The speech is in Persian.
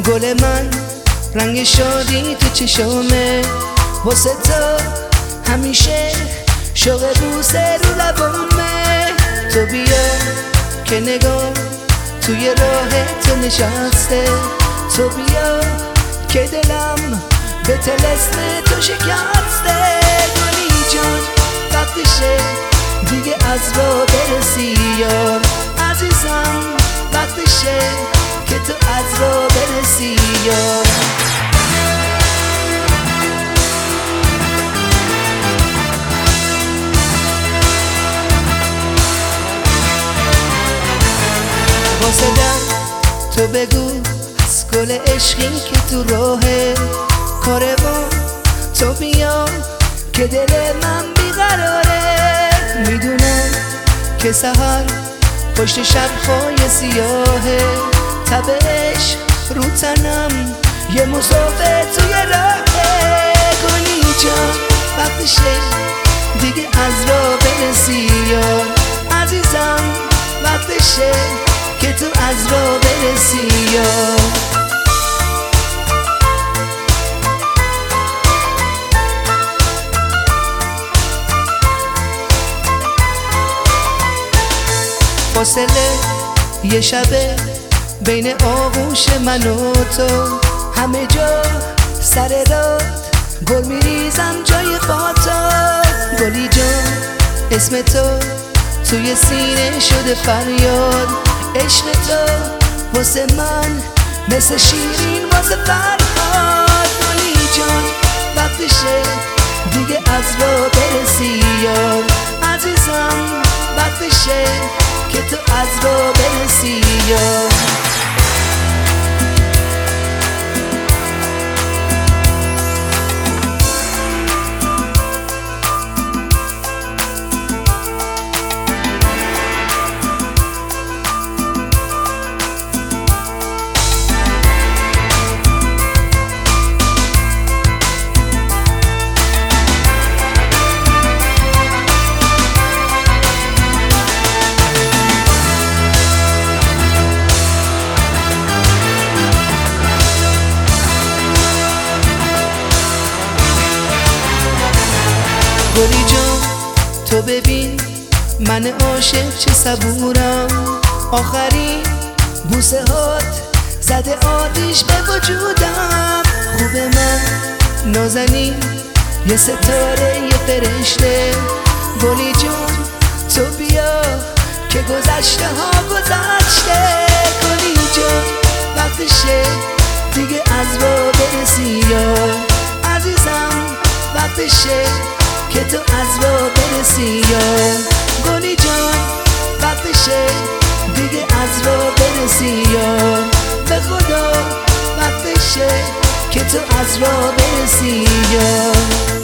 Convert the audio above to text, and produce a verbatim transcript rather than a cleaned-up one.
گل من رنگ شادی تو چشمه، واسه تو همیشه شوق بوسه رو لبامه. تو بیا که نگاه توی راه تو نشسته، تو بیا که دلم به طلسم تو شکسته. گلی جان وقتشه دیگه از را برسی یار، عزیزم وقتشه که تو از را برسی یار. واسه در تو بگو از گل عشقی که تو راهه، کاروان تو بیا که دل من بیقراره. میدونم که سحر پشت شب‌های سیاهه، تب عشق رو تنم یه مسافر توی راهه. گلی جان وقتشه دیگه از را برسی یار، عزیزم وقتشه که تو از را برسی یار. فاصله یه شبه بین آغوش من و تو، همه جا سر راه گل میریزم جای پاتا. گلی جان اسم تو توی سینه شده فریاد، عشق تو واسه من مثل شیرین واسه فرهاد. گلی جان وقتشه دیگه از را برسی یار، عزیزم وقتشه که تو از را برسی یار. گلی جان تو ببین من عاشق چه صبورم، آخرین بوسه هات زده آتیش به وجودم. خوب من نازنین یه ستاره یه فرشته، گلی جان تو بیا که گذشته ها گذشته. گلی جان وقتشه دیگه از را برسی یار، عزیزم وقتشه که تو از را برسی یار. گلی جان وقتشه دیگه از را برسی یار، به خدا وقتشه که تو از را برسی یار.